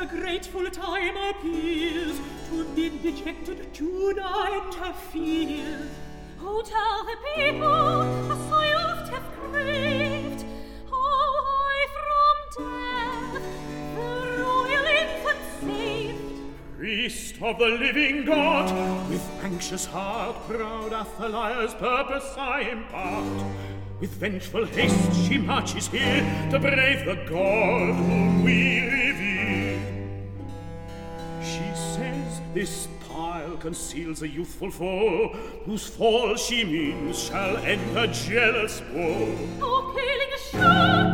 a grateful time appeals to the dejected June and her field. Oh, tell the people, as I oft have craved, how I from death the royal infant saved. Priest of the living God, with anxious heart proud Athaliah's purpose I impart. With vengeful haste she marches here to brave the God whom we revere. She says this pile conceals a youthful foe, whose fall she means shall end her jealous woe. Oh, killing a shark!